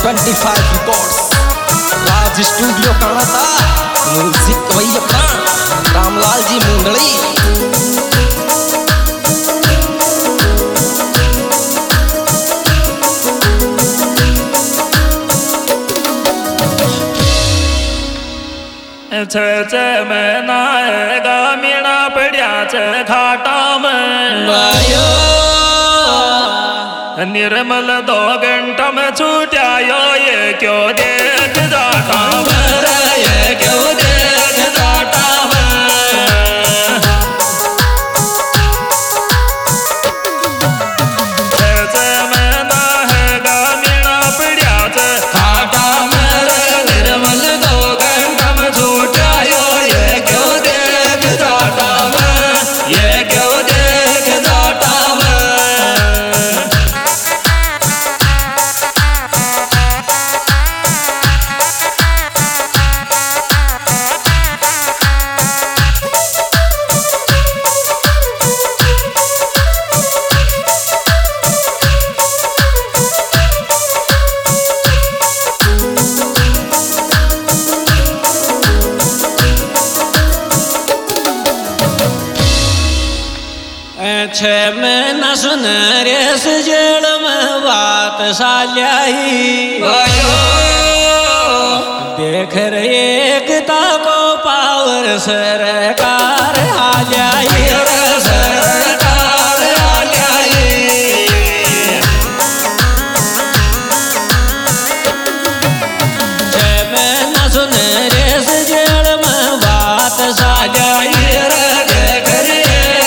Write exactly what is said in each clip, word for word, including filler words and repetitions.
पच्चीस रिकॉर्ड्स राज स्टूडियो करना था म्यूजिक वही अपना रामलाल जी मुंगली। छ में नाएगा मीणा पड़िया छ खाटा में निर्मल दो घंटा में छूटा यो ये क्यों देख जाता में ये क्यों देख जाता में छ में नाएगा मीणा पड़िया छ खाटा में निर्मल दो घंटा में छूटा यो ये क्यों देख जाता में ये क्यों देख जाता में। छ में न सुन रे सजल में बात साल्याही देख रे एकता को पावर सरकार आल्याही सरकार आल्याही छ में न सुन रे सजल में बात साल्याही देख रे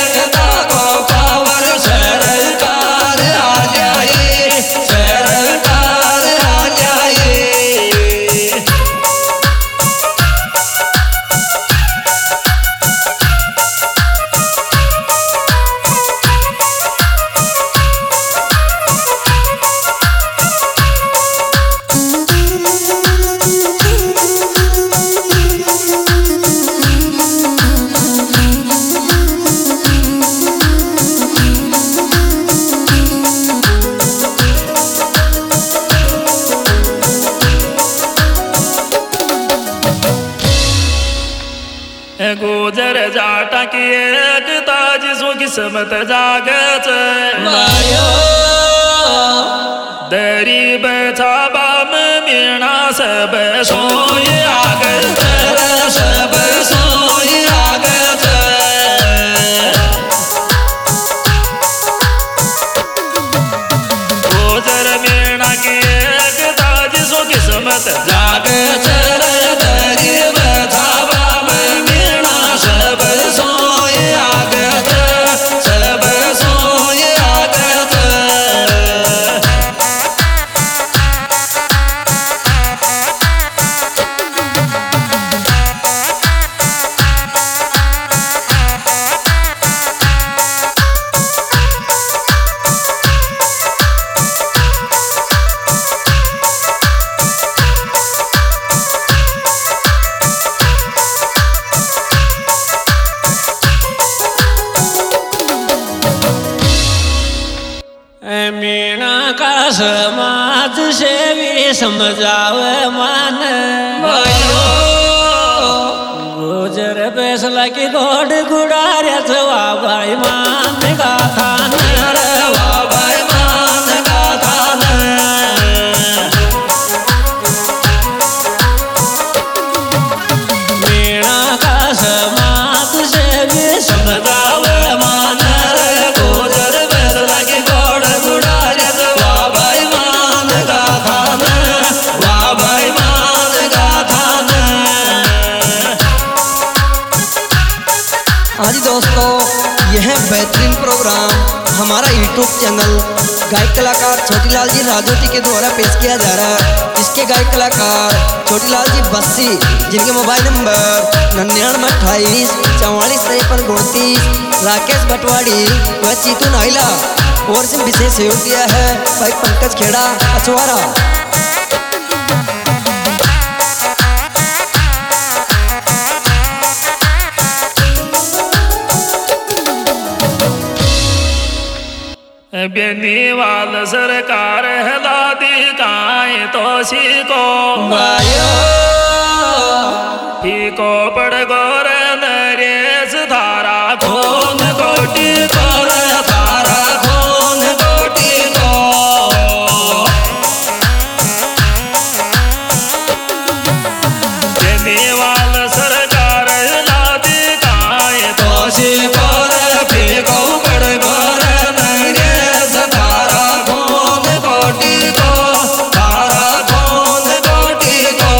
गुजर जाटा की एक ताज सो किस्मत जागत दरी बेछाबा में मीणा सब सोई आगत सब सोई आगत गुजर मीणा की एक ताज सो किस्मत जागत दरी बेछाबा सब सोए आगत सब सोए आगत मीणा का समाज से भी समझावे मान गुजर फैसला की गोड गुड़ारे वा भाई मान का थान वा भाई मान का थान मीणा का समाज से भी समझावे मान गुजर फैसला की गोड हाँ जी दोस्तों, यह बेहतरीन प्रोग्राम हमारा यूट्यूब चैनल गायक कलाकार छोटीलाल जी राजोटी के द्वारा पेश किया जा रहा है। इसके गायक कलाकार छोटीलाल जी बस्सी, जिनके मोबाइल नंबर निन्यानवे अट्ठाईस चौवालीस तिरपन उनतीस, राकेश भटवाड़ी व चीतू नाइला और से विशेष सहयोग दिया है भाई पंकज खेड़ा अचवारा। बेनीवाल सरकार हला दी काय तो सीको गायो फीको पड़ गोर नरेश धारा खून कोटि गोर धारा खून कोटि को बेनीवाल सरकार हला दी काय तो सीको फीको पड़ गोर नरेश धारा खून कोटि को धारा खून कोटि को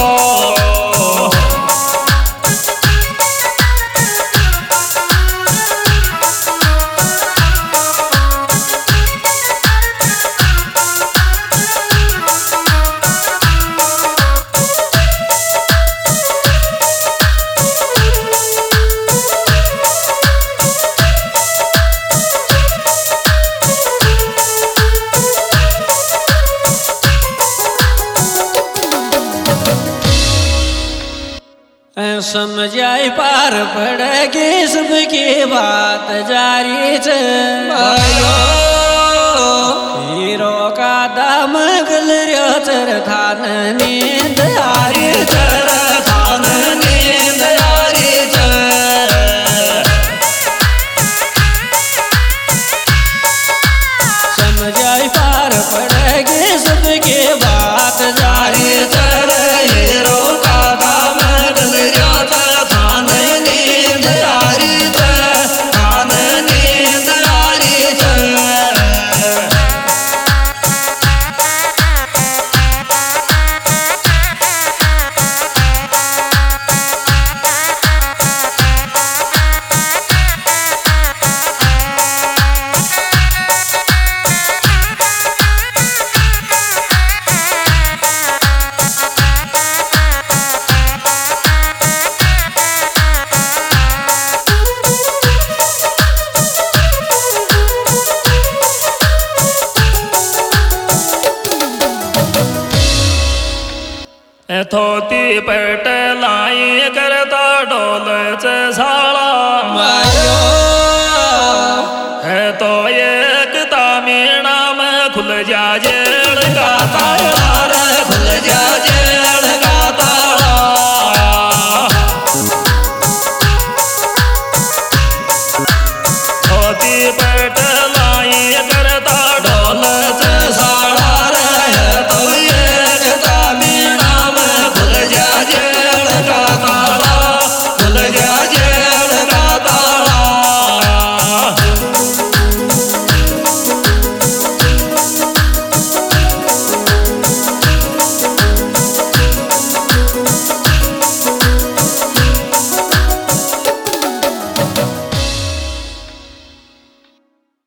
समझाई पार पड़ेगी सबकी बात जारी च हीरो का दाम गल रो चर थान नींद आरी चर थान नींद आरी समझाई पार पड़ेगी सबकी बात जारी चर हीरो का दाम गल रो चर थान नींद आरी थान नींद आरी थोती पट लाई करता डोल च सा